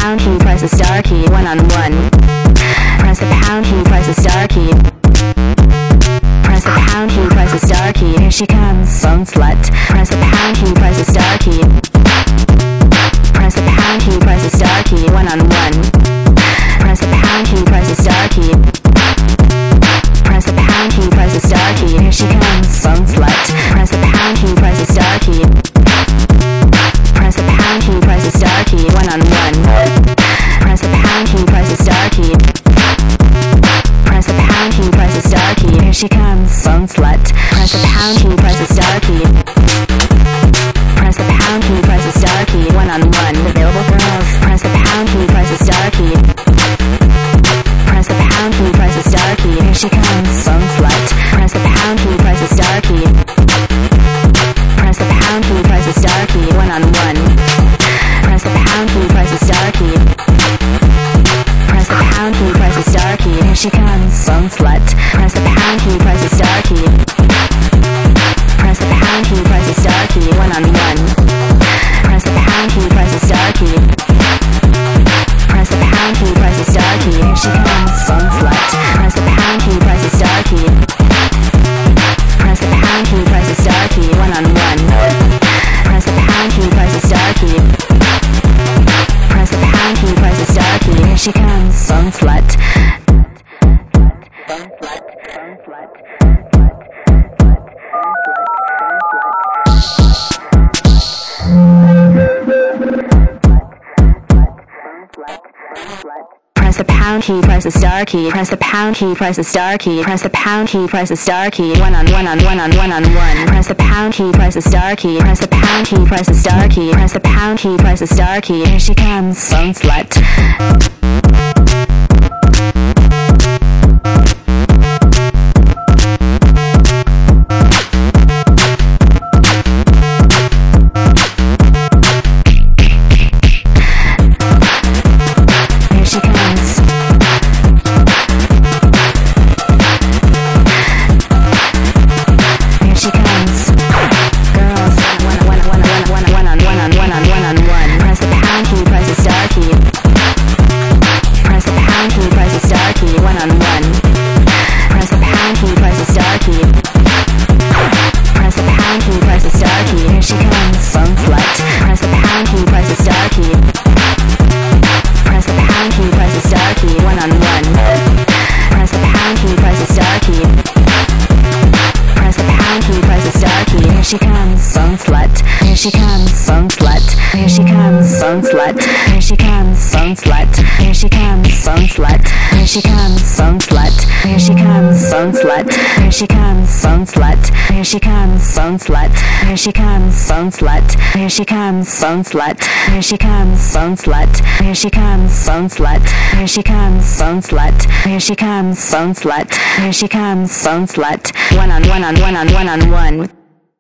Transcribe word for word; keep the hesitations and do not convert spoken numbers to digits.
pound key, press the star key, one on one. Press the pound key, press the star key. Press the pound key, press the star key. Here she comes, bone slut. Press the pound key, press the star key. Press the pound key, press the star key, one on one. Press the pound key, press the star key. Press the pound key, press the star key. Here she comes, bone slut. Press the pound key, press the star key. Press the pound key, press the star key, one on one. Press the pound key, press the star key. Press the pound key, press the star key. Here she comes, bone slut. Press the pound key, press the star key. Press the pound key, press the star key, one on one. Available girls. Press the pound key, press the star key. Press the pound key, press the star key. Here she comes, bone slut. Press the pound key, press the star key. Press the pound key, press the star key, one on one. Press the pound key, press the star key. Press the pound key, press the star key. Here she comes, bone slut. Press the pound key, press the star key. Press the pound key, press the star key, one on one. Press the pound key, press the star key. Press the pound key, press the star key. Here she comes, bone slut. Press the pound key, press the star key. Press the pound key, press the star key, one on one. Press the pound key, press the star key. Press the pound key, press the star key. Here she comes, bone slut. Bone slut, bone slut. Press the pound key, press the star key. Press the pound key, press the star key. Press the pound key, press the star key. One on one on one on one on one. Press the pound key, press the star key. Press the pound key, press the star key. Press the pound key, press the star key. Here she comes, bone slut. Here she comes, bone slut. Here she comes, bone slut. Here she comes, bone slut. Here she comes, bone slut. Here she comes, bone slut. Here she comes, bone slut. Here she comes, bone slut. Here she comes, bone slut. Here she comes, bone slut. Here she comes, bone slut. Here she comes, bone slut. Here she comes, bone slut. Here she comes, bone slut. Here she comes, bone slut. Here she comes, bone slut. Here she comes, bone slut. One on one on one on one on one.